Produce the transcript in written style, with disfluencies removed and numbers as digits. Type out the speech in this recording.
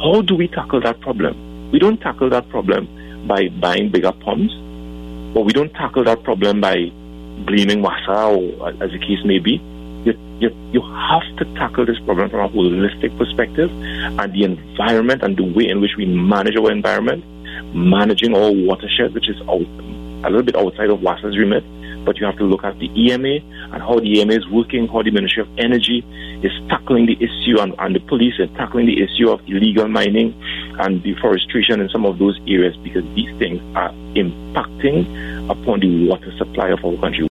How do we tackle that problem? We don't tackle that problem by buying bigger pumps, or we don't tackle that problem by blaming WASA, or as the case may be. You have to tackle this problem from a holistic perspective, and the environment and the way in which we manage our environment, managing our watershed, which is a little bit outside of WASA's remit, but you have to look at the EMA and how the EMA is working, how the Ministry of Energy is tackling the issue, and the police are tackling the issue of illegal mining and deforestation in some of those areas, because these things are impacting upon the water supply of our country.